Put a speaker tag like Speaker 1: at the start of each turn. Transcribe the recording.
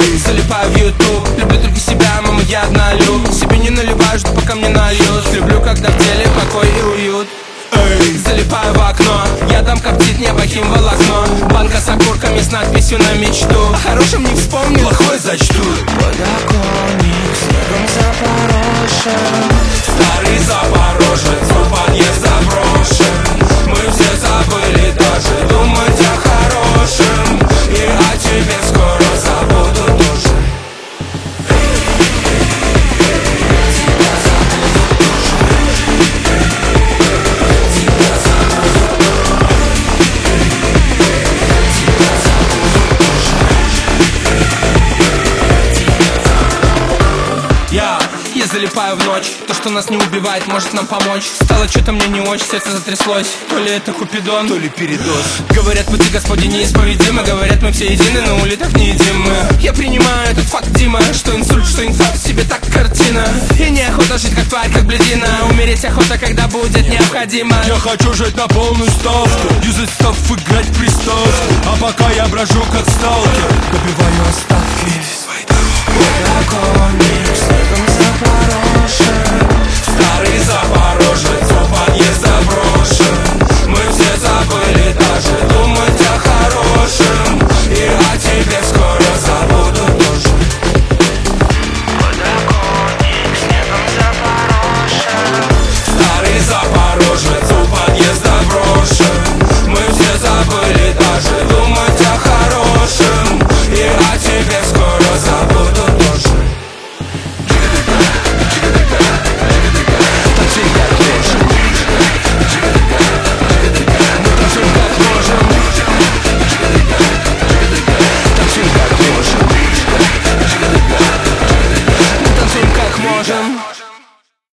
Speaker 1: Залипаю в YouTube, люблю только себя, мама, я однолюб. Себе не наливаю, что пока мне нальют. Люблю, когда в теле покой и уют. Залипаю в окно, я там коптит небо химволокно. Банка с окурками с надписью на мечту. О хорошем не вспомню, плохое зачту.
Speaker 2: Подоконник снегом запорошен.
Speaker 1: Старый Запорожец, у подъезд заброшен. Мы все забыли даже думать о хорошем. И о тебе скоро забуду тоже. Тебя забуду тоже. Тебя забуду. Тебя забуду тоже. Я залипаю в ночь. То, что нас не убивает, может нам помочь. Стало что-то мне не очень, сердце затряслось. То ли это Купидон, то ли передоз. Говорят, пути Господи неисповедимы. Говорят, мы все едины, но улиток не едим мы. Я принимаю этот факт, Дима. Что инсульт, что инфаркт, себе так картина. И неохота жить как тварь, как блядина. Умереть охота, когда будет необходимо.
Speaker 3: Я хочу жить на полную ставку, юзать став, играть в приставку. А пока я брожу как сталкер, добиваю остатки своей дороги.
Speaker 2: Подоконник